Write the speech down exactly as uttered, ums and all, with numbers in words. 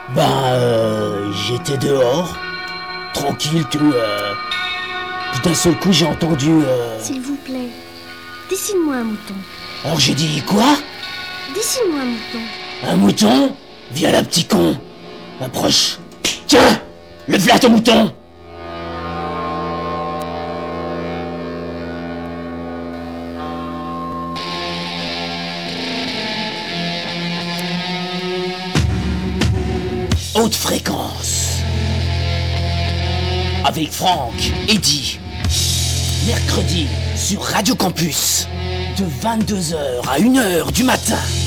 Ben, euh, j'étais dehors, tranquille, tout, euh... Puis d'un seul coup, j'ai entendu, euh... S'il vous plaît, dessine-moi un mouton. Alors j'ai dit, quoi? Dessine-moi un mouton. Un mouton? Viens là, petit con. Approche. Tiens! Le v'là ton mouton! Haute fréquence. Avec Franck, Eddy. Mercredi sur Radio Campus. De vingt-deux heures à une heure du matin.